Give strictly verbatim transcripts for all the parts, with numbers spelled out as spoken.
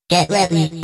Get ready.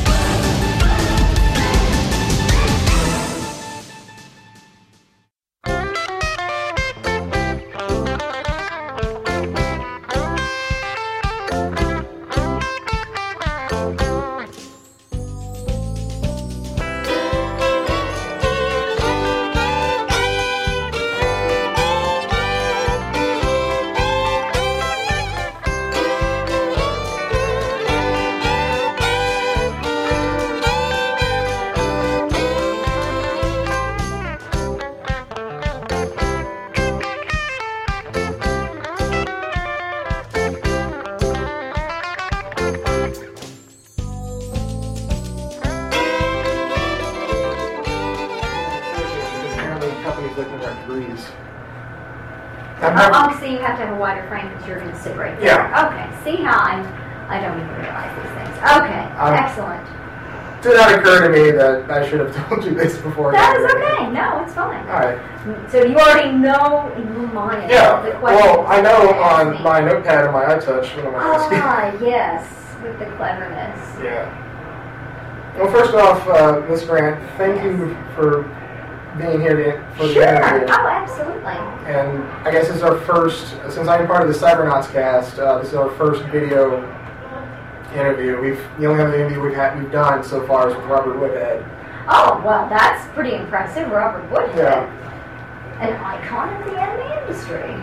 Oh, so you have to have a wider frame because you're going to sit right there. Yeah. Okay. See how I'm, I don't even realize these things. Okay. Um, Excellent. Did not occur to me that I should have told you this before. That is okay. No, it's fine. All right. So you already know in your mind Yeah. the questions. Well, I know on me. my notepad and my iTouch what I'm asking. Ah, yes, with the cleverness. Yeah. Well, first off, uh, Miz Grant, thank you for being here to, for the Sure. interview. Oh, absolutely. And I guess this is our first, since I'm part of the Cybernauts cast, uh, this is our first video interview. We've the only other interview we've had we've done so far is with Robert Woodhead. Oh, well, that's pretty impressive. Robert Woodhead, Yeah. an icon of the anime industry.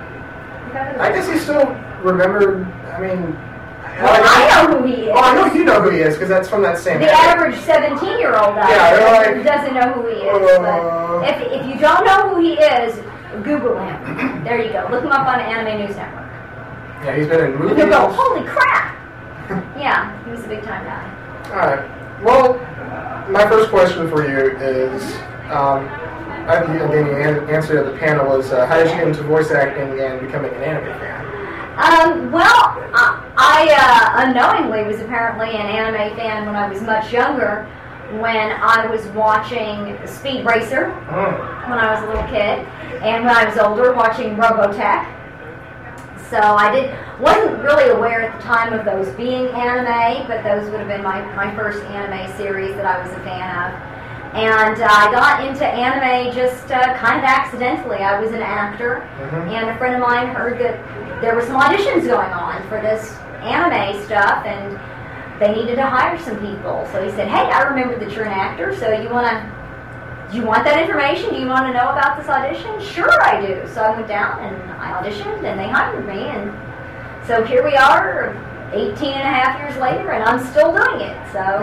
I guess he still remembered. I mean, Well, like, I know who he is. Oh, I know you know who he is because that's from that same. The era. average seventeen-year-old out Yeah, there they're like, doesn't know who he is. uh, but if, if you don't know who he is, Google him. There you go. Look him up on Anime News Network. Yeah, he's been in And movies. you'll go, holy crap! Yeah, he was a big-time guy. All right. Well, my first question for you is, um, I think the answer to the panel is, uh, how did you get into voice acting and becoming an anime fan? Um, well, I, I uh, unknowingly was apparently an anime fan when I was much younger, when I was watching Speed Racer Mm. when I was a little kid, and when I was older, watching Robotech. So I did wasn't really aware at the time of those being anime, but those would have been my, my first anime series that I was a fan of. And uh, I got into anime just uh, kind of accidentally. I was an actor, Mhm. and a friend of mine heard that there were some auditions going on for this anime stuff, and they needed to hire some people. So he said, hey, I remember that you're an actor, so you want to, do you want that information? Do you want to know about this audition? Sure I do. So I went down and I auditioned, and they hired me, and so here we are eighteen and a half years later, and I'm still doing it. So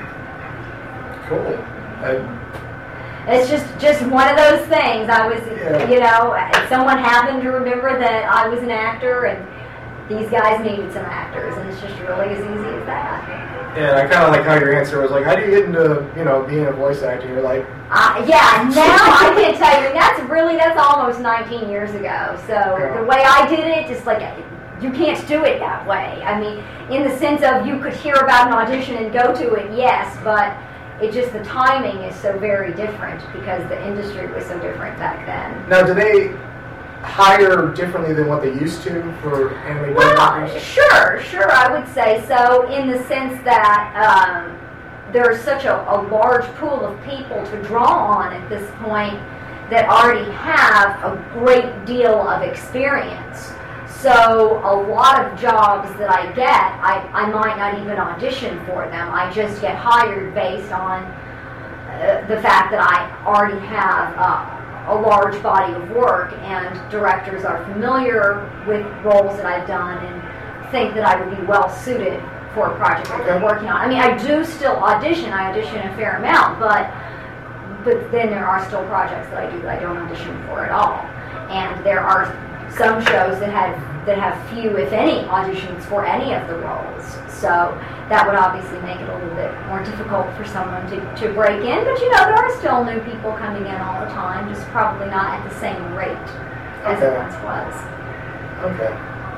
Cool. Uh, it's just, just one of those things. I was, Yeah. you know, someone happened to remember that I was an actor, and these guys needed some actors, and it's just really as easy as that. yeah, I kind of like how your answer was like, how do you get into, you know, being a voice actor? You're like, Uh, yeah, now I can tell you, that's really, that's almost nineteen years ago. So Yeah. the way I did it, just like, you can't do it that way. I mean, in the sense of you could hear about an audition and go to it, yes, but it just, the timing is so very different because the industry was so different back then. now do they hire differently than what they used to for anime voice Well, actors? sure, sure, I would say so, in the sense that um, there's such a, a large pool of people to draw on at this point that already have a great deal of experience. So a lot of jobs that I get, I, I might not even audition for them. I just get hired based on uh, the fact that I already have uh, a large body of work, and directors are familiar with roles that I've done and think that I would be well suited for a project that they're working on. I mean, I do still audition. I audition a fair amount, but but then there are still projects that I do that I don't audition for at all. And there are some shows that have that have few, if any, auditions for any of the roles. So that would obviously make it a little bit more difficult for someone to, to break in. But you know, there are still new people coming in all the time, just probably not at the same rate as Okay. it once was. Okay.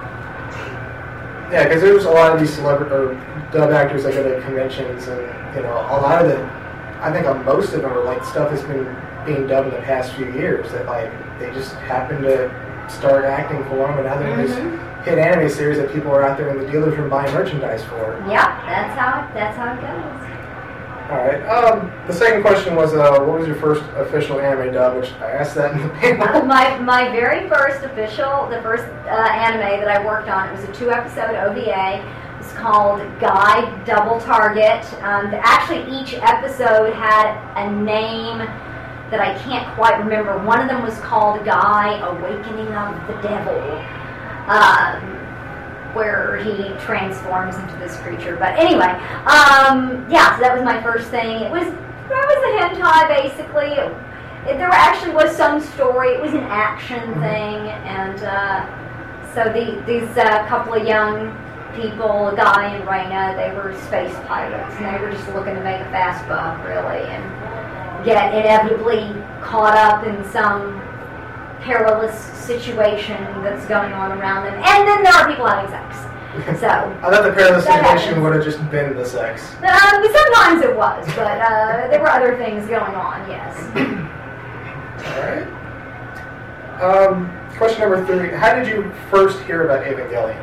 Yeah, because there's a lot of these celebrity or dub actors that go to conventions, and you know, a lot of the, I think on most of them are like stuff that's been being dubbed in the past few years that like they just happen to start acting for them, and now they're Mhm. just hit anime series that people are out there in the dealers room buying merchandise for. Yeah, that's how it, that's how it goes. All right. Um, the second question was, uh, what was your first official anime dub? Which I asked that in the panel. My my very first official, the first uh, anime that I worked on, it was a two-episode O V A. It was called Guy Double Target. Um, the, actually, each episode had a name that I can't quite remember. One of them was called Guy Awakening of the Devil, um, where he transforms into this creature. But anyway, um, yeah, so that was my first thing. It was that was a hentai, basically. It, it, there actually was some story. It was an action thing, and uh, so the, these uh, couple of young people, Guy and Raina, they were space pilots, and they were just looking to make a fast buck, really, and get inevitably caught up in some perilous situation that's going on around them. And then there are people having sex. So I thought the perilous situation would have just been the sex. Um, sometimes it was, but uh, there were other things going on, yes. Alright. Um, question number three. How did you first hear about Evangelion?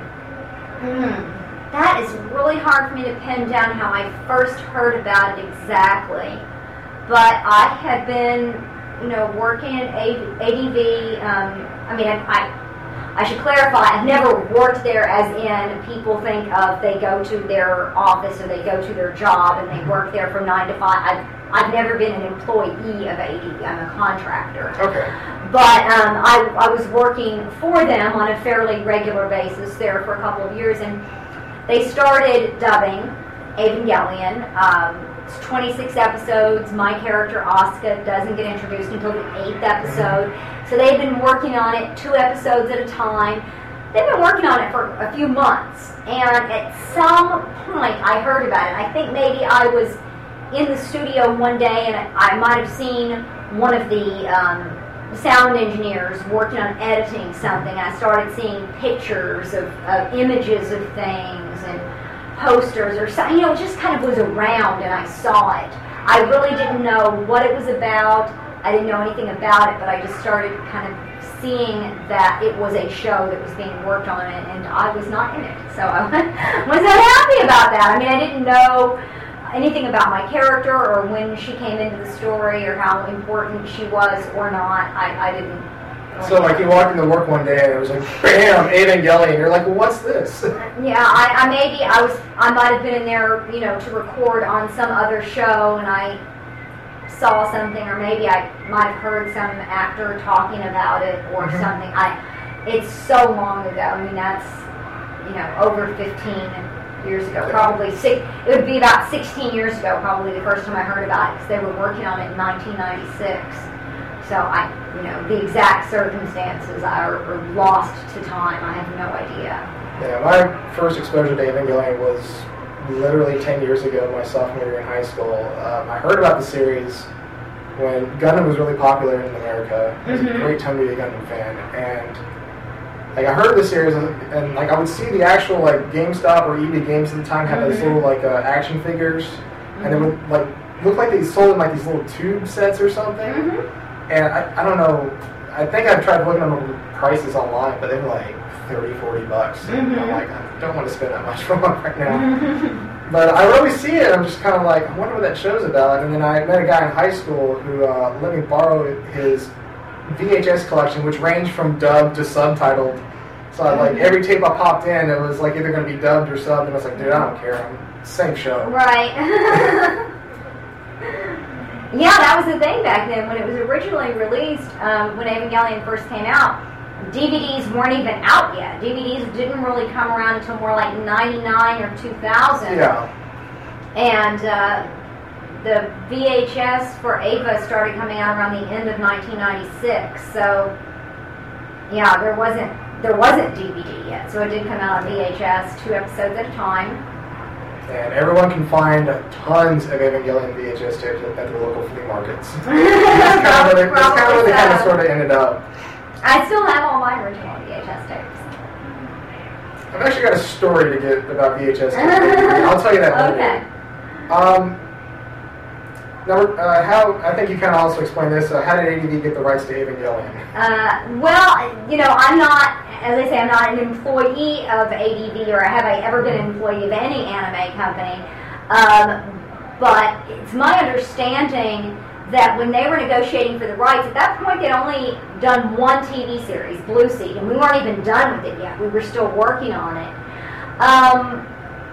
Mm, that is really hard for me to pin down how I first heard about it exactly. But I had been, you know, working at A D V. Um, I mean, I, I, I should clarify, I've never worked there as in people think of they go to their office or they go to their job and they work there from nine to five. I've, I've never been an employee of A D V. I'm a contractor. Okay. But um, I, I was working for them on a fairly regular basis there for a couple of years, and they started dubbing Evangelion. Um, It's twenty-six episodes. My character, Asuka, doesn't get introduced until the eighth episode. So they've been working on it two episodes at a time. They've been working on it for a few months. And at some point, I heard about it. I think maybe I was in the studio one day, and I might have seen one of the um, sound engineers working on editing something. I started seeing pictures of, of images of things and posters or something, you know, it just kind of was around and I saw it. I really didn't know what it was about. I didn't know anything about it, but I just started kind of seeing that it was a show that was being worked on, and, and I was not in it. So I wasn't happy about that. I mean, I didn't know anything about my character or when she came into the story or how important she was or not. I, I didn't. So, like, you walked into work one day and it was like, bam, Evangelion. You're like, well, what's this? Yeah, I, I maybe I was I might have been in there, you know, to record on some other show, and I saw something, or maybe I might have heard some actor talking about it or mm-hmm. something. I, it's so long ago. I mean, that's, you know, over fifteen years ago, probably six. It would be about sixteen years ago, probably the first time I heard about it, because they were working on it in nineteen ninety-six. So I, you know, the exact circumstances are, are lost to time. I have no idea. Yeah, my first exposure to Evangelion was literally ten years ago, my sophomore year in high school. Um, I heard about the series when Gundam was really popular in America. I was mm-hmm. a great time to be a Gundam fan, and like I heard the series, and, and like I would see the actual like GameStop or E B Games at the time had mm-hmm. these little like uh, action figures, mm-hmm. and they would like look like they sold in like these little tube sets or something. Mm-hmm. And I, I don't know, I think I've tried looking at the prices online, but they were like thirty, forty bucks. Mm-hmm. And I'm like, I don't want to spend that much for one right now. Mm-hmm. But I really see it, I'm just kind of like, I wonder what that show's about. And then I met a guy in high school who uh, let me borrow his V H S collection, which ranged from dubbed to subtitled. So I, like every tape I popped in, it was like either going to be dubbed or subbed, and I was like, dude, I don't care, I'm same show. Right. Yeah, that was the thing back then. When it was originally released, um, when Evangelion first came out, D V Ds weren't even out yet. D V Ds didn't really come around until more like ninety-nine or two thousand. Yeah. And uh, the V H S for Eva started coming out around the end of nineteen ninety-six. So, yeah, there wasn't there wasn't D V D yet. So it did come out on V H S, two episodes at a time. And everyone can find tons of Evangelion V H S tapes at the local flea markets. That's kind of where they, that's kind of, where they kind of sort of ended up. I still have all my original V H S tapes. I've actually got a story to get about V H S tapes. I'll tell you that later. Okay. Um, Now, uh, how, I think you kind of also explained this, uh, how did A D V get the rights to Evangelion? Uh, well, you know, I'm not, as I say, I'm not an employee of A D V, or have I ever been an employee of any anime company, um, but it's my understanding that when they were negotiating for the rights, at that point they'd only done one T V series, Blue Seed, and we weren't even done with it yet. We were still working on it. Um,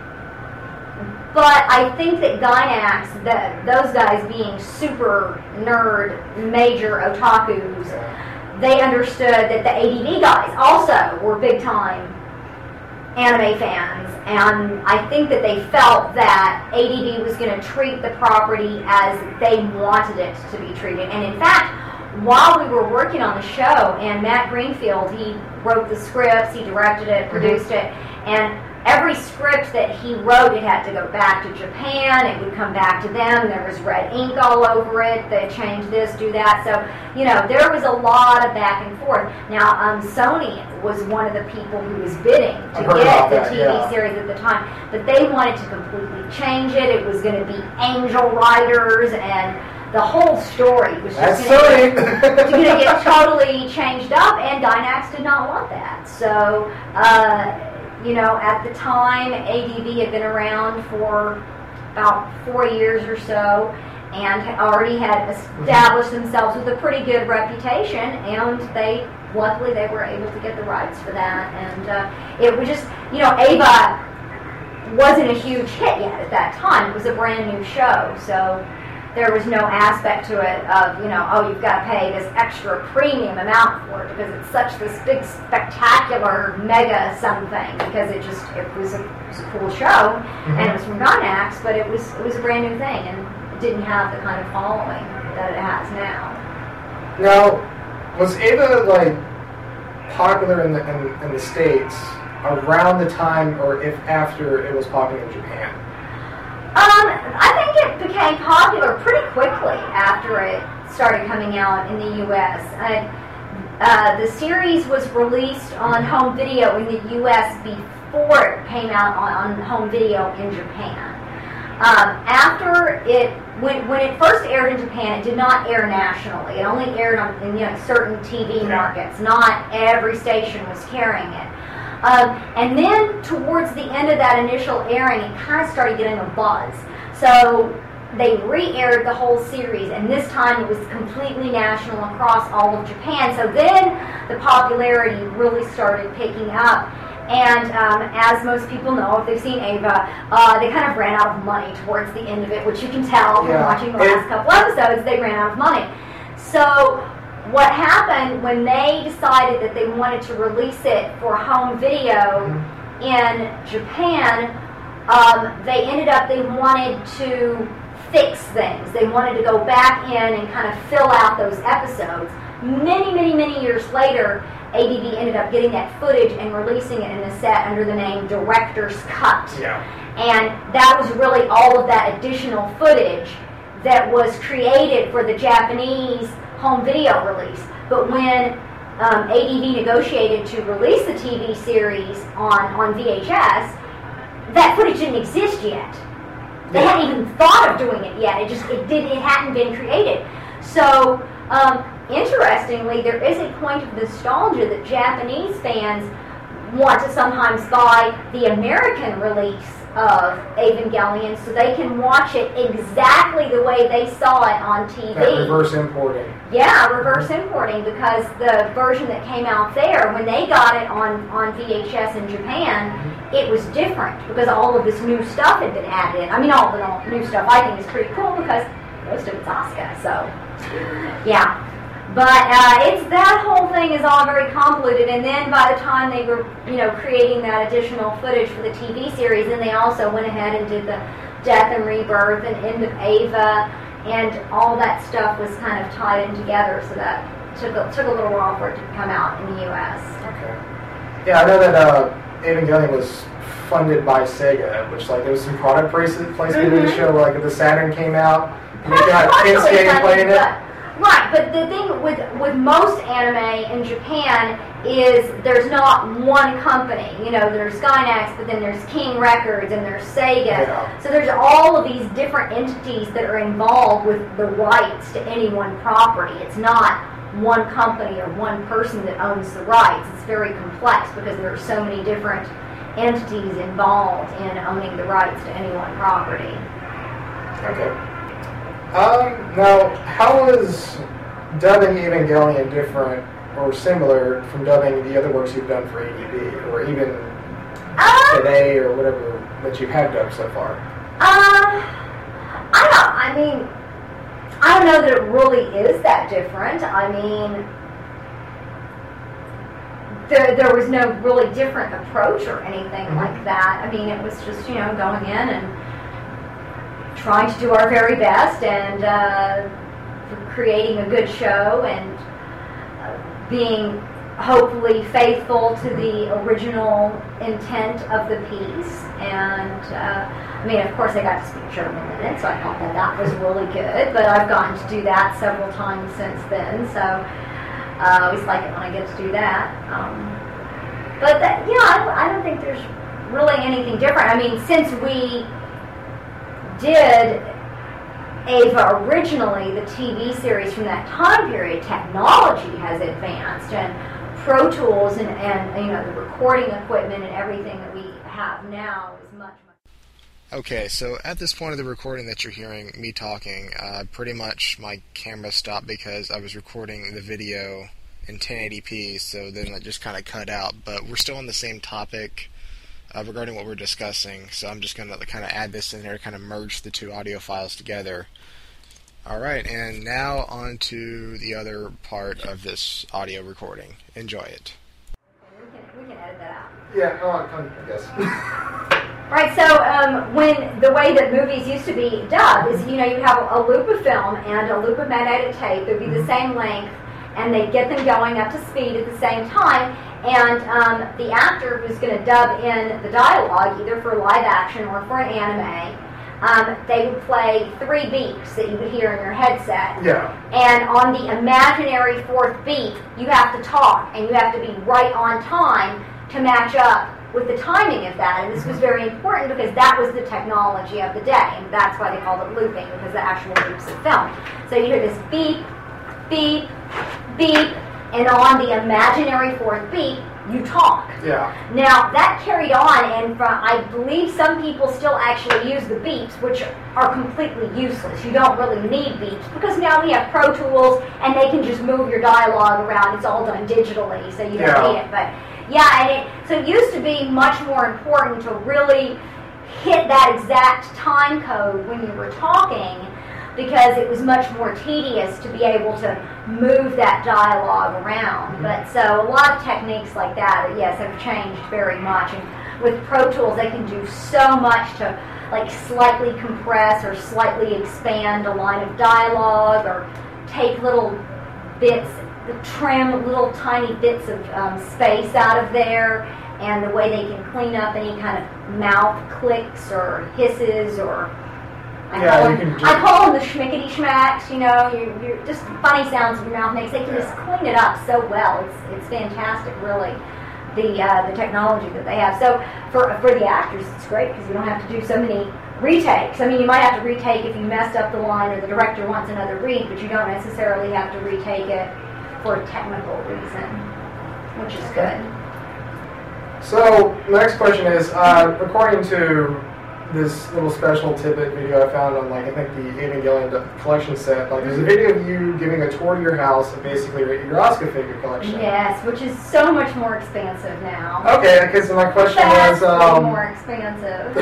But I think that Gainax, that those guys being super nerd, major otakus, Yeah. they understood that the A D V guys also were big time anime fans, and I think that they felt that A D V was going to treat the property as they wanted it to be treated. And in fact, while we were working on the show, and Matt Greenfield, he wrote the scripts, he directed it, produced it, and every script that he wrote, it had to go back to Japan, it would come back to them, there was red ink all over it, they changed this, do that, so, you know, there was a lot of back and forth. Now, um, Sony was one of the people who was bidding to get the that, T V yeah. series at the time, but they wanted to completely change it, it was going to be angel riders, and the whole story was just going to get totally changed up, and Gainax did not want that, so, uh, you know, at the time, A D V had been around for about four years or so, and had already had established themselves with a pretty good reputation, and they, luckily, they were able to get the rights for that, and uh, it was just, you know, Eva wasn't a huge hit yet at that time. It was a brand new show, so there was no aspect to it of, you know, oh, you've got to pay this extra premium amount for it because it's such this big, spectacular, mega something, because it just, it was a, it was a cool show, mm-hmm. and it was from Gainax, but it was it was a brand new thing, and it didn't have the kind of following that it has now. Now, was Eva, like, popular in the, in, in the States around the time, or if after it was popular in Japan? Um, I think it became popular pretty quickly after it started coming out in the U S Uh, uh, the series was released on home video in the U S before it came out on, on home video in Japan. Um, after it, when, when it first aired in Japan, it did not air nationally. It only aired on in, you know, certain T V markets. Not every station was carrying it. Um, and then towards the end of that initial airing, it kind of started getting a buzz. So they re-aired the whole series, and this time it was completely national across all of Japan. So then the popularity really started picking up. And um, as most people know, if they've seen Eva, uh, they kind of ran out of money towards the end of it, which you can tell from yeah. watching the last couple episodes, they ran out of money. So what happened when they decided that they wanted to release it for home video in Japan, um, they ended up, they wanted to fix things. They wanted to go back in and kind of fill out those episodes. Many, many, many years later, A D V ended up getting that footage and releasing it in a set under the name Director's Cut. Yeah. And that was really all of that additional footage that was created for the Japanese home video release. But when um, A D V negotiated to release the T V series on, on V H S, that footage didn't exist yet. They yeah. hadn't even thought of doing it yet. It just it did it hadn't been created. So um, interestingly, there is a point of nostalgia that Japanese fans want to sometimes buy the American release of Evangelion so they can watch it exactly the way they saw it on T V. That reverse importing. Yeah, reverse importing, because the version that came out there, when they got it on, on V H S in Japan, mm-hmm. it was different because all of this new stuff had been added in. I mean, all the new stuff I think is pretty cool because most of it's Asuka, so yeah. But uh, it's that whole thing is all very convoluted, and then by the time they were, you know, creating that additional footage for the T V series, then they also went ahead and did the Death and Rebirth and End of Eva, and all that stuff was kind of tied in together, so that took a, took a little while for it to come out in the U S. Okay. Yeah, I know that uh, Evangelion was funded by Sega, which, like, there was some product placement placement in the show, where, like, the Saturn came out, and you got Kensuke playing it. Right, but the thing with with most anime in Japan, is there's not one company. You know, there's Skynex, but then there's King Records, and there's Sega. Yeah. So there's all of these different entities that are involved with the rights to any one property. It's not one company or one person that owns the rights. It's very complex because there are so many different entities involved in owning the rights to any one property. Okay. Um, now, how is dubbing Evangelion different or similar from dubbing the other works you've done for A D B, or even Uh, today, or whatever that you have dubbed so far? Uh, I don't, I mean, I don't know that it really is that different. I mean, there, there was no really different approach or anything Mm-hmm. like that. I mean, it was just, you know, going in and trying to do our very best and uh, creating a good show and uh, being hopefully faithful to the original intent of the piece. And uh, I mean, of course, I got to speak German in it, so I thought that that was really good. But I've gotten to do that several times since then, so uh, I always like it when I get to do that. Um, but that, yeah, I don't, I don't think there's really anything different. I mean, since we did Ava originally, the T V series from that time period, technology has advanced, and Pro Tools and, and you know, the recording equipment and everything that we have now is much, much. Okay, so at this point of the recording that you're hearing me talking, uh, pretty much my camera stopped because I was recording the video in ten eighty p, so then it just kind of cut out. But we're still on the same topic uh, regarding what we're discussing, so I'm just going to kind of add this in there, kind of merge the two audio files together. Alright, and now on to the other part of this audio recording. Enjoy it. We can, we can edit that out. Yeah, oh, I guess. Right, so um, when the way that movies used to be dubbed is, you know, you'd have a, a loop of film and a loop of magnetic tape. They'd be the same length, and they'd get them going up to speed at the same time. And um, the actor who's going to dub in the dialogue, either for live action or for an anime, um, they would play three beeps that you would hear in your headset. Yeah. And on the imaginary fourth beat, you have to talk, and you have to be right on time to match up with the timing of that. And this was very important because that was the technology of the day, and that's why they called it looping, because the actual loops of film. So you hear this beep, beep, beep, and on the imaginary fourth beat, you talk. Yeah. Now, that carried on, and from, I believe some people still actually use the beeps, which are completely useless. You don't really need beeps, because now we have Pro Tools, and they can just move your dialogue around. It's all done digitally, so you don't Yeah. need it. But yeah, and it, so it used to be much more important to really hit that exact time code when you were talking, because it was much more tedious to be able to move that dialogue around. Mm-hmm. But so a lot of techniques like that, yes, have changed very much. And with Pro Tools, they can do so much to like slightly compress or slightly expand a line of dialogue, or take little bits, trim little tiny bits of um, space out of there, and the way they can clean up any kind of mouth clicks or hisses, or I, Yeah, call, you them, can just- I call them the schmickety schmacks, you know, you, you're just funny sounds your mouth makes. They can just clean it up so well. It's it's fantastic, really, the uh, the technology that they have. So for for the actors, it's great because you don't have to do so many retakes. I mean, you might have to retake if you messed up the line or the director wants another read, but you don't necessarily have to retake it for a technical reason, which is good. So, the next question is, uh, according to this little special tidbit video I found on, like, I think the Evangelion collection set, like, there's a video of you giving a tour to your house and basically your Asuka figure collection. Yes, which is so much more expansive now. Okay, okay, so my question Vastly was, um, more expansive.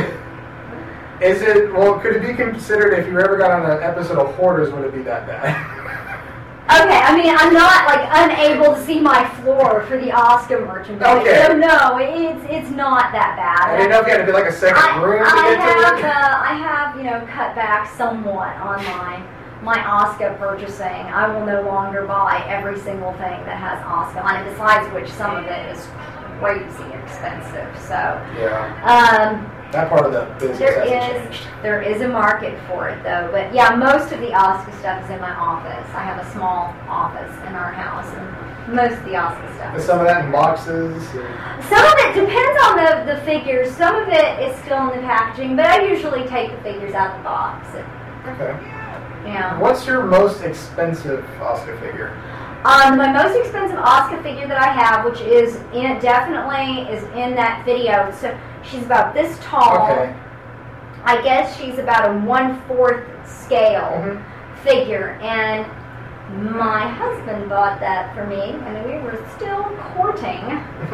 is it, well, could it be considered, if you ever got on an episode of Hoarders, would it be that bad? Okay, I mean, I'm not, like, unable to see my floor for the Oscar merchandise. Okay. So, no, it's it's not that bad. I didn't know if you had to be like a second I, room to I get have, to it. uh, I have, you know, cut back somewhat on my, my Oscar purchasing. I will no longer buy every single thing that has Oscar on it, besides which some of it is crazy expensive. So, Yeah. um, That part of the business There hasn't is changed. there is a market for it though, but yeah, most of the Oscar stuff is in my office. I have a small office in our house, and most of the Oscar stuff. Is some of that in boxes? Or? Some of it depends on the, the figures. Some of it is still in the packaging, but I usually take the figures out of the box. Okay. Yeah. What's your most expensive Oscar figure? Um, my most expensive Oscar figure that I have, which is in, definitely is in that video. So she's about this tall. Okay. I guess she's about a one-fourth scale Mm-hmm. figure, and my husband bought that for me, and we were still courting.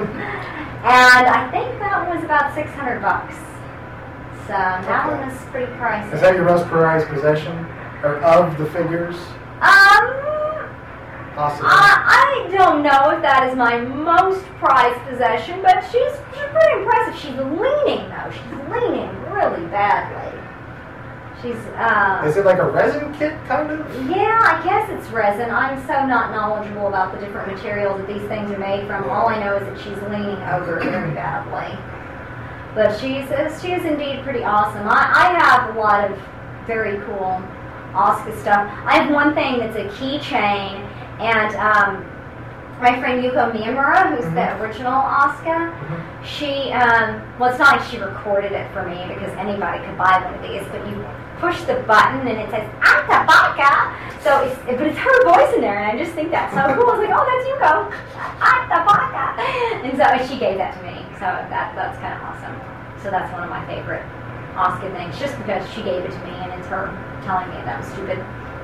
And I think that was about six hundred bucks. So that Okay. one was pretty pricey. Is that your most prized possession? Or of the figures? Um, Awesome. I, I don't know if that is my most prized possession, but she's, she's pretty impressive. She's leaning, though. She's leaning really badly. She's, uh... Is it like a resin kit, kind of? Yeah, I guess it's resin. I'm so not knowledgeable about the different materials that these things are made from. All I know is that she's leaning over very badly. But she's she is indeed pretty awesome. I, I have a lot of very cool Oscar stuff. I have one thing that's a keychain, and um, my friend Yuko Miyamura, who's Mm-hmm. the original Oscar, Mm-hmm. she, um, well, it's not like she recorded it for me because anybody could buy one of these, but you push the button and it says Anta Baka. So it's, but it's her voice in there, and I just think that's so cool. I was like, oh, that's Yuko, Anta Baka. And so she gave that to me, so that that's kind of awesome. So that's one of my favorite Oscar things, just because she gave it to me, and it's her telling me that I'm stupid.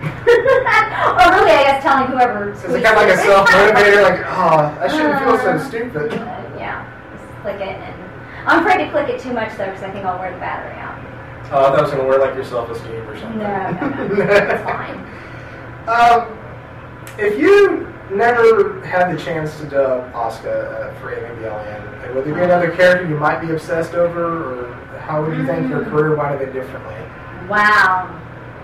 Or really, I guess telling whoever. Is it kind of like a self-motivator? Like, oh, I shouldn't feel so Uh, stupid. Uh, yeah, just click it, and I'm afraid to click it too much though, because I think I'll wear the battery out. Oh, I thought I was going to wear like your self-esteem or something. No, no, no, it's fine. Um, if you never had the chance to dub Oscar uh, for Evangelion, would there be another character you might be obsessed over, or how would you think your career might have been differently? Wow.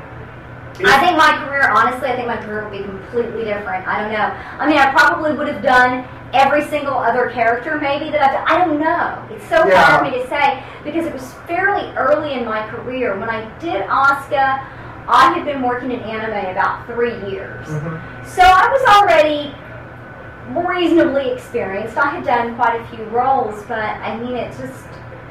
I think my career, honestly, I think my career would be completely different. I don't know. I mean, I probably would have done every single other character maybe that I've done. I don't know. It's so Yeah. hard for me to say because it was fairly early in my career. When I did Asuka, I had been working in anime about three years. Mm-hmm. So I was already reasonably experienced. I had done quite a few roles, but I mean, it just,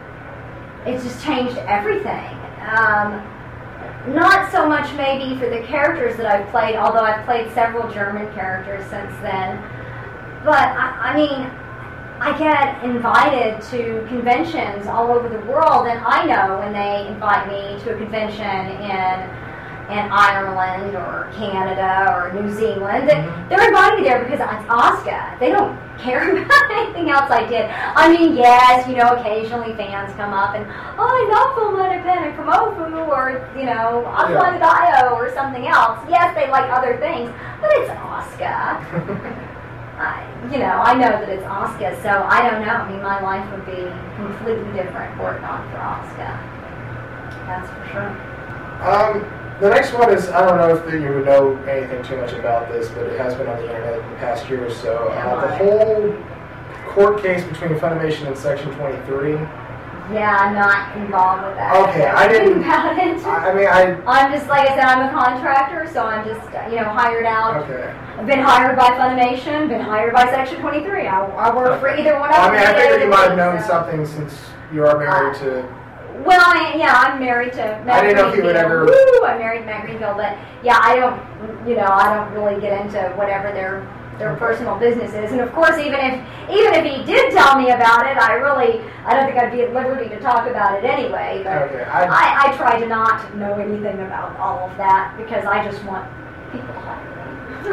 it just changed everything. Um, Not so much maybe for the characters that I've played, although I've played several German characters since then. But, I, I mean, I get invited to conventions all over the world, and I know when they invite me to a convention in in Ireland or Canada or New Zealand, Mm-hmm. they're inviting me there because it's Asuka. They don't care about anything else I did. I mean, yes, you know, occasionally fans come up and, oh, I love Fullmetal Panic from Ofu, or, you know, Aqua Dio or something else. Yes, they like other things, but it's Asuka. I, you know, I know that it's Asuka, so I don't know. I mean, my life would be completely different were it not for Asuka. That's for sure. Um, the next one is, I don't know if you would know anything too much about this, but it has been on the internet in the past year or so. Uh, the whole court case between Funimation and Section twenty-three. Yeah, I'm not involved with that. Okay, I didn't. About it. I, I mean, I. I'm just, like I said, I'm a contractor, so I'm just, you know, hired out. Okay. I've been hired by Funimation, been hired by Section twenty-three. I, I work for either one of them. I mean, I figured you might have known so. something since you are married Uh, to. Well, I, yeah, I'm married to Matt I didn't know if you would Greenfield. ever- Woo! I'm married to Matt Greenfield, but yeah, I don't, you know, I don't really get into whatever their their personal business is. And of course, even if even if he did tell me about it, I really, I don't think I'd be at liberty to talk about it anyway. But Okay, I- I, I try to not know anything about all of that because I just want people to hire me.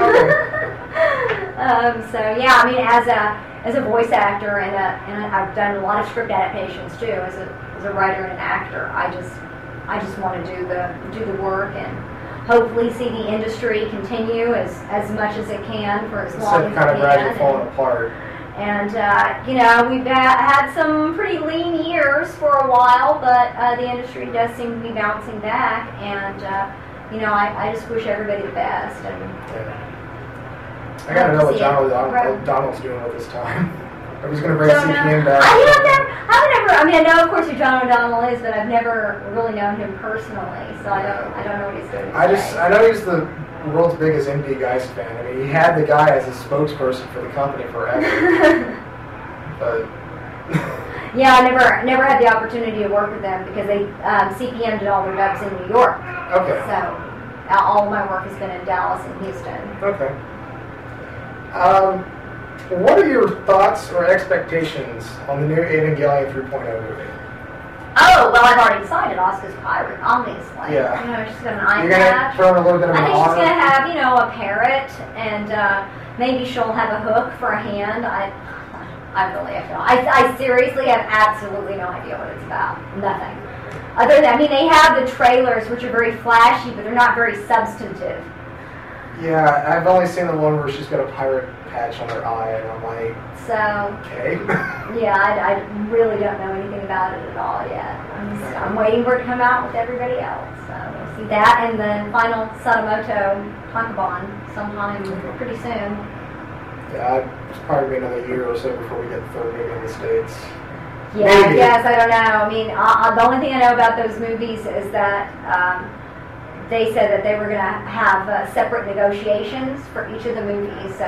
um, so yeah, I mean, as a as a voice actor and a, and a, I've done a lot of script adaptations too. As a as a writer and an actor, I just I just want to do the do the work and hopefully see the industry continue as as much as it can for as long Instead as of kind of it gradually can. falling And, apart. and uh, you know, we've ha- had some pretty lean years for a while, but uh, the industry does seem to be bouncing back. And uh, you know, I, I just wish everybody the best. And Yeah. I gotta know what See Donald, it. Donald, Right. Donald's doing with his time. Or he's going to bring Don't C P know. M back? I have never, I've never, I mean, I know, of course, who John O'Donnell is, but I've never really known him personally, so I don't, I don't know what he's doing. I just, I know he's the world's biggest N B A Geist fan. I mean, he had the guy as a spokesperson for the company forever. But yeah, I never, never had the opportunity to work with them because they, um, C P M did all their dubs in New York. Okay. So uh, all of my work has been in Dallas and Houston. Okay. Um, what are your thoughts or expectations on the new Evangelion three point oh movie? Oh, well, I've already decided Asuka's pirate, obviously. Yeah. You know, she's got an eye You're going to patch. throw in a little bit of I an think she's honor? going to have, you know, a parrot, and uh, maybe she'll have a hook for a hand. I I really have no I, I seriously have absolutely no idea what it's about. Nothing. Other than, I mean, they have the trailers, which are very flashy, but they're not very substantive. Yeah, I've only seen the one where she's got a pirate patch on her eye, and I'm like, So, okay. yeah, I, I really don't know anything about it at all yet. I'm, just, I'm waiting for it to come out with everybody else. So we'll see that and the final Sadamoto Tankobon sometime pretty soon. Yeah, it's probably be another year or so before we get the third movie in the States. Yeah, Maybe. yes, I don't know. I mean, uh, the only thing I know about those movies is that um, they said that they were going to have uh, separate negotiations for each of the movies. So,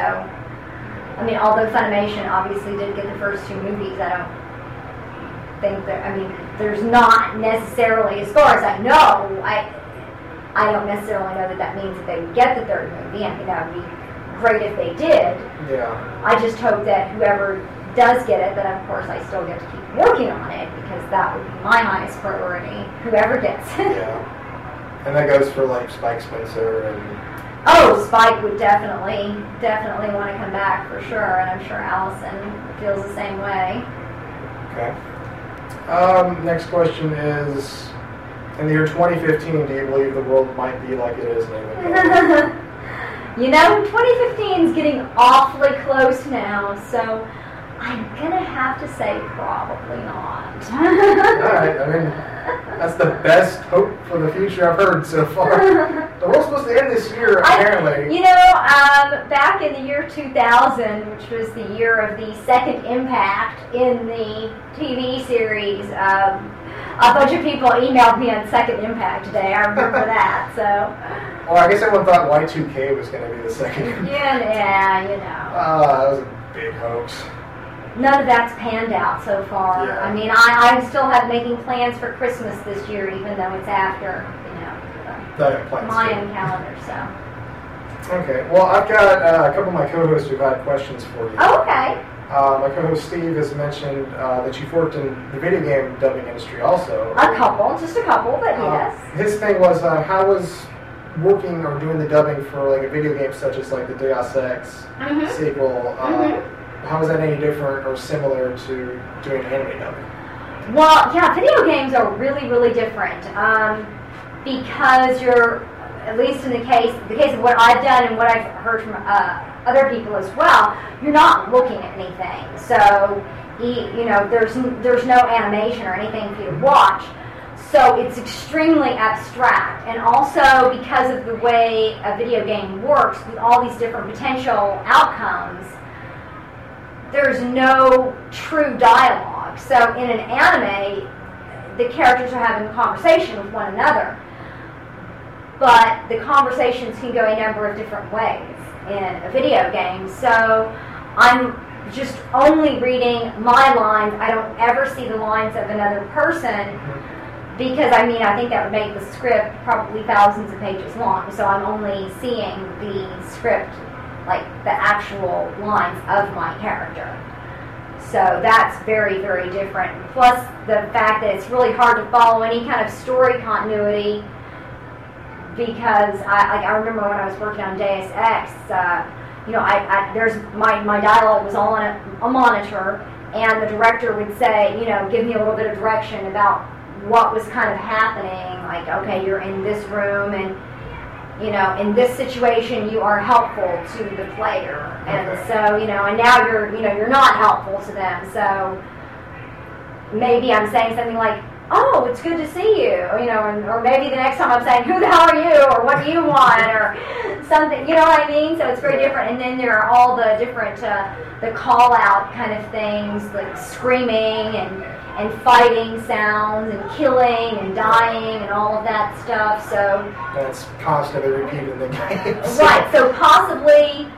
I mean, although Funimation obviously did get the first two movies, I don't think that, I mean, there's not necessarily, as far as I know, I I don't necessarily know that that means that they would get the third movie. I mean, that would be great if they did. Yeah. I just hope that whoever does get it, that of course I still get to keep working on it, because that would be my highest priority, whoever gets it. Yeah. And that goes for like Spike Spencer and... Oh, Spike would definitely, definitely want to come back for sure, and I'm sure Allison feels the same way. Okay. Um, next question is, in the year twenty fifteen, do you believe the world might be like it is now? You know, twenty fifteen is getting awfully close now, so I'm going to have to say probably not. Alright, I mean, that's the best hope for the future I've heard so far. The world's supposed to end this year, apparently. I, you know, um, back in the year two thousand, which was the year of the second impact in the T V series, um, a bunch of people emailed me on Second Impact today. I remember that, so... Well, I guess everyone thought Y two K was going to be the second. Yeah, yeah, you know. Ah, uh, that was a big hoax. None of that's panned out so far. Yeah. I mean, I, I still have making plans for Christmas this year, even though it's after, you know, That the plans Mayan too. calendar, so... Okay, well, I've got uh, a couple of my co-hosts who've had questions for you. Oh, okay. Uh, my co-host Steve has mentioned uh, that you've worked in the video game dubbing industry also. A couple, just a couple, but Uh, yes. His thing was, uh, how was working or doing the dubbing for like a video game such as like the Deus Ex Mhm. sequel? Uh, Mhm. How is that any different or similar to doing anime dubbing? Well, yeah, video games are really, really different um, because you're, at least in the case, the case of what I've done and what I've heard from uh, other people as well, you're not looking at anything. So, you, you know, there's there's no animation or anything for you to watch. So it's extremely abstract, and also because of the way a video game works with all these different potential outcomes, there's no true dialogue. So in an anime, the characters are having a conversation with one another, but the conversations can go a number of different ways in a video game. So I'm just only reading my lines. I don't ever see the lines of another person, because I mean, I think that would make the script probably thousands of pages long. So I'm only seeing the script, like the actual lines of my character. So that's very, very different. Plus the fact that it's really hard to follow any kind of story continuity, because I, like, I remember when I was working on Deus Ex, uh, you know, I, I there's my, my dialogue was all on a, a monitor, and the director would say, you know, give me a little bit of direction about what was kind of happening. Like, okay, you're in this room, and you know, in this situation, you are helpful to the player, and Okay. so, you know, and now you're, you know, you're not helpful to them. So maybe I'm saying something like, "Oh, it's good to see you," you know, and, or maybe the next time I'm saying, "Who the hell are you?" or "What do you want?" or something, you know what I mean? So it's very different. And then there are all the different, uh, the call-out kind of things, like screaming and, and fighting sounds and killing and dying and all of that stuff. So that's constantly repeated in the game. Right, so possibly,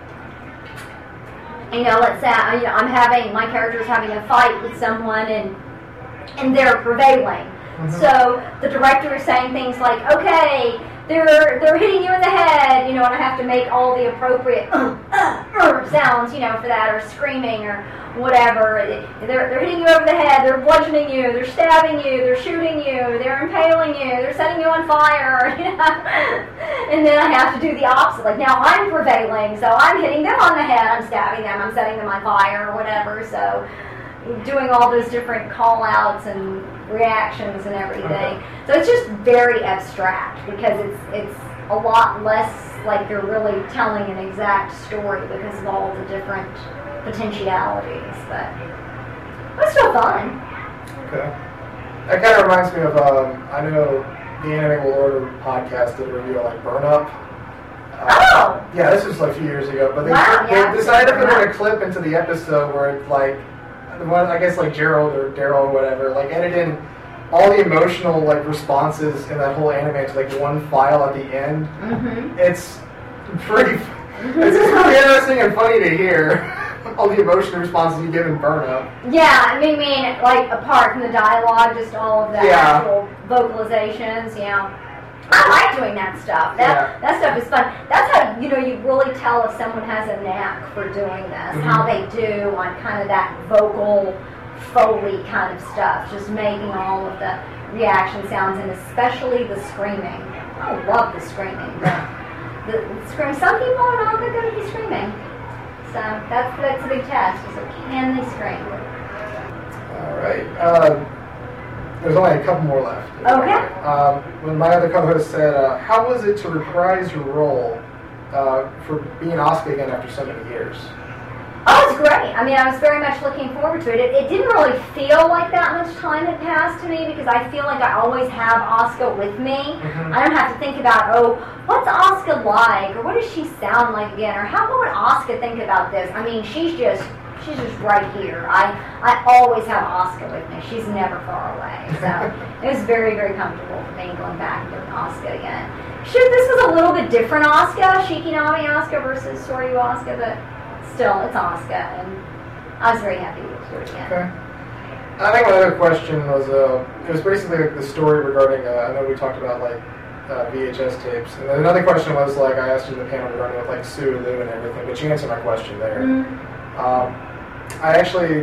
you know, let's say you know, I'm having, my character's having a fight with someone and and they're prevailing. Mm-hmm. So the director is saying things like, okay, they're they're hitting you in the head, you know, and I have to make all the appropriate uh, uh, uh, sounds, you know, for that, or screaming or whatever. They're they're hitting you over the head, they're bludgeoning you, they're stabbing you, they're shooting you, they're impaling you, they're setting you on fire, you know. And then I have to do the opposite. Like, now I'm prevailing, so I'm hitting them on the head, I'm stabbing them, I'm setting them on fire or whatever. So doing all those different call-outs and reactions and everything. Okay. So it's just very abstract because it's it's a lot less like you're really telling an exact story because of all the different potentialities. But it's still fun. Okay. That kind of reminds me of, um, I know the Anime Will Order podcast did a review of like Burn Up. Uh, oh! Yeah, this was like a few years ago. But they, wow, they yeah, decided to put in a clip into the episode where it's like, the one, I guess like Gerald or Daryl or whatever, like edit in all the emotional like responses in that whole anime to like one file at the end. Mm-hmm. It's pretty, it's just really interesting and funny to hear all the emotional responses you give in Burn Up. Yeah, I mean, mean like apart from the dialogue, just all of the yeah. actual vocalizations, yeah. I like doing that stuff. That yeah. that stuff is fun. That's how, you know, you really tell if someone has a knack for doing this, mm-hmm. how they do on kind of that vocal Foley kind of stuff, just making all of the reaction sounds, and especially the screaming. I love the screaming. The, the scream. Some people are not that good at the screaming, so that's that's a big test. So can they scream? All right. Uh, There's only a couple more left. Okay. Um, when my other co-host said, uh, how was it to reprise your role uh, for being Asuka again after so many years? Oh, it's great. I mean, I was very much looking forward to it. It, it didn't really feel like that much time had passed to me because I feel like I always have Asuka with me. Mm-hmm. I don't have to think about, oh, what's Asuka like? Or what does she sound like again? Or how would Asuka think about this? I mean, she's just... She's just right here. I, I always have Asuka with me. She's never far away. So it was very, very comfortable for me going back and doing Asuka again. Sure, this was a little bit different Asuka, Shikinami Asuka versus Soryu Asuka, but still, it's Asuka, and I was very happy to do it again. Okay. I think my other question was, uh, it was basically like the story regarding, uh, I know we talked about like uh, V H S tapes, and then another question was like, I asked you in the panel regarding with like Sue, Lou, and everything, but you answered my question there. Mm-hmm. Um, I actually,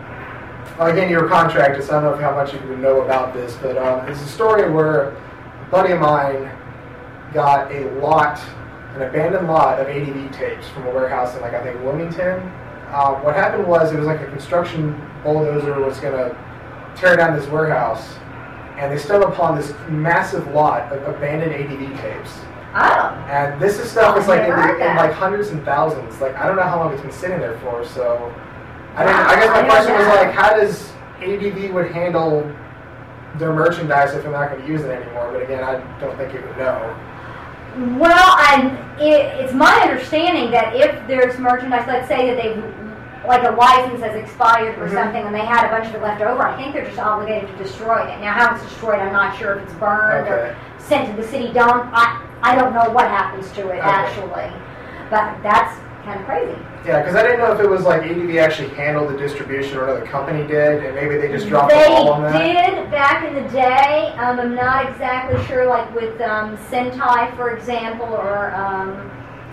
again, you were contracted, so I don't know how much you know about this, but um, it's a story where a buddy of mine got a lot, an abandoned lot of A D V tapes from a warehouse in, like, I think, Wilmington. Um, what happened was it was like a construction bulldozer was going to tear down this warehouse, and they stumbled upon this massive lot of abandoned A D V tapes. Oh. And this is stuff that's like in, in like hundreds and thousands. Like, I don't know how long it's been sitting there for, so... I, didn't, I guess my question was like, how does A D V would handle their merchandise if they're not going to use it anymore? But again, I don't think it would know. Well, and it, it's my understanding that if there's merchandise, let's say that they've, like a license has expired for mm-hmm. something and they had a bunch of it left over, I think they're just obligated to destroy it. Now, how it's destroyed, I'm not sure if it's burned okay. or sent to the city dump. I, I don't know what happens to it, okay. actually. But that's kind of crazy. Yeah, because I didn't know if it was like A D V actually handled the distribution or another company did, and maybe they just dropped they the ball on that. They did back in the day. Um, I'm not exactly sure, like with um, Sentai, for example, or um,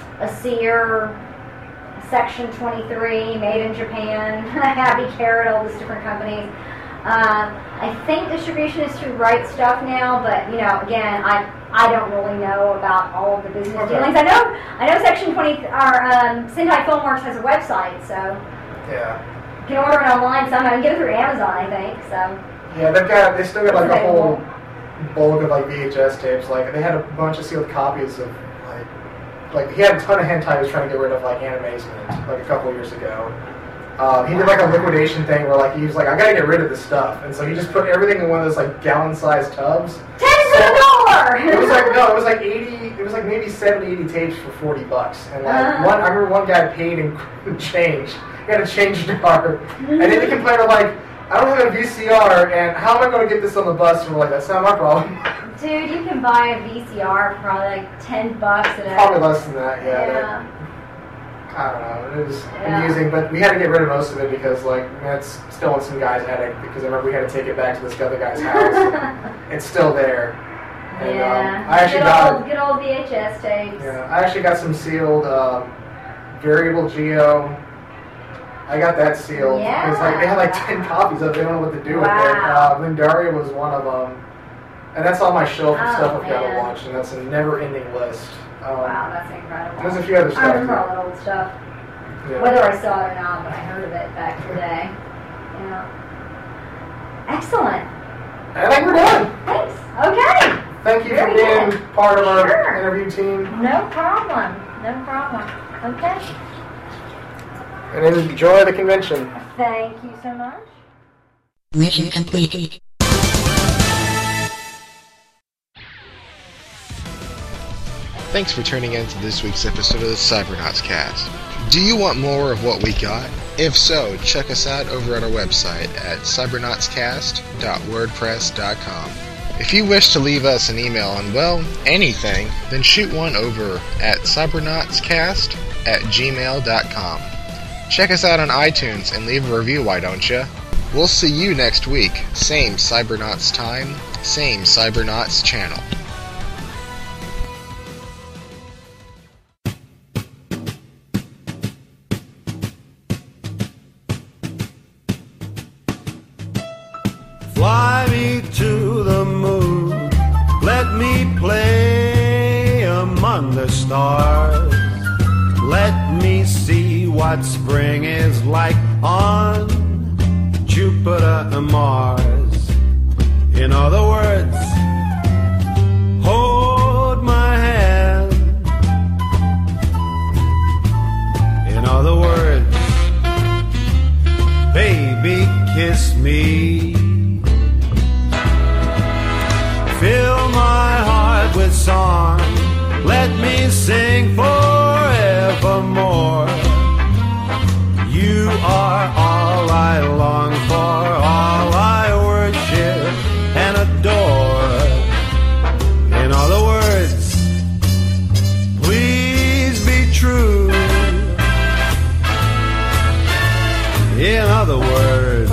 Acer, Section twenty-three, Made in Japan, Happy Carrot, all these different companies. Um, I think distribution is through Right Stuff now, but you know, again, I I don't really know about all of the business okay. dealings. I know I know Section twenty or um, Sentai Filmworks has a website, so yeah, you can order it online somehow. You can get it through Amazon, I think. So yeah, they've got they still got like a whole bulk of like V H S tapes. Like they had a bunch of sealed copies of like like he had a ton of hentai he was trying to get rid of like Animazement like a couple of years ago. Um, he did like a liquidation thing where like he was like, I gotta get rid of this stuff, and so he just put everything in one of those like gallon-sized tubs. Ten to the door. It was like no, it was like eighty. It was like maybe seventy, eighty tapes for forty bucks. And like Uh. one, I remember one guy paid in change. He had a change jar, and then the complainer like, I don't have a V C R, and how am I going to get this on the bus? And we're like, that's not my problem. Dude, you can buy a V C R for probably like ten bucks at a... Probably less than that, yeah. Yeah. But, I don't know. It was Yeah. amusing, but we had to get rid of most of it because like that's still in some guy's attic. Because I remember we had to take it back to this other guy's house. It's still there. And, yeah. um, I actually good got old, good old V H S tapes. Yeah, I actually got some sealed um, variable Geo. I got that sealed. Yeah. It's like they had like ten copies of it. They don't know what to do with it. Wow. Uh, Lindaria was one of them. And that's on my shelf of Oh, stuff I've got to man. watch, and that's a never-ending list. Um, Wow, that's incredible. There's a few other stuff. I remember too. all that old stuff. Yeah. Whether I saw it or not, but I heard of it back in the day. Yeah. Excellent. I think we're done. Thanks. Okay. Thank you Very for being good. part of our Sure. interview team. No problem. No problem. Okay. And enjoy the convention. Thank you so much. Mission complete. Thanks for tuning in to this week's episode of the Cybernauts Cast. Do you want more of what we got? If so, check us out over at our website at cybernauts cast dot wordpress dot com. If you wish to leave us an email on, well, anything, then shoot one over at cybernautscast at gmail dot com. Check us out on iTunes and leave a review, why don't you? We'll see you next week. Same Cybernauts time, same Cybernauts channel. Fly me to the moon, let me play among the stars. Let me see what spring is like on Jupiter and Mars. In other words, hold my hand. In other words, baby, kiss me. Fill my heart with song, let me sing forevermore. You are all I long for, all I worship and adore. In other words, please be true. In other words,